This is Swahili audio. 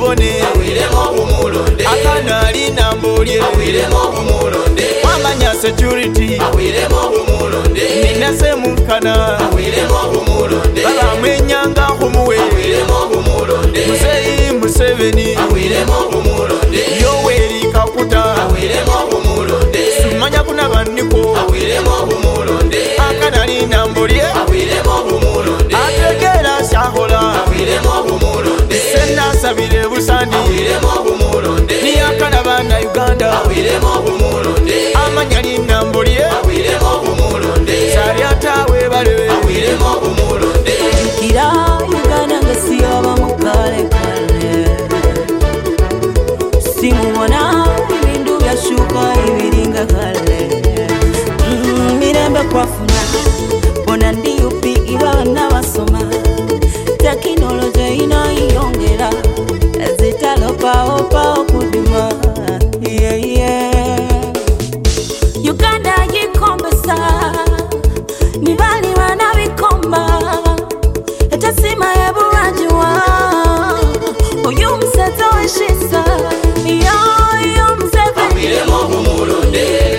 Mubone Akana alina Mbolye Wamanya security Nina Semukana Baba mwenyanga humuwe Muzeyi Museveni Yoweri Kaguta Sumanya kuna baniko Akana alina Mbolye Ategera Shahola Sena Sabire Busani Ni Akana bana Uganda Amanya alina Mbolye Sariata webale Kira Uganda ngesiyo bamukale kale Simubona ibindu byashuka ibiringa kale Mirembe kwafuna Bona ndi upi ibana basoma Teknolojia inaiyongera Zitalopa opa okuduma Uganda yikombesa Nibali wana bikomba Etasima eburajiwa Oyumseto eshisa Yo Museveni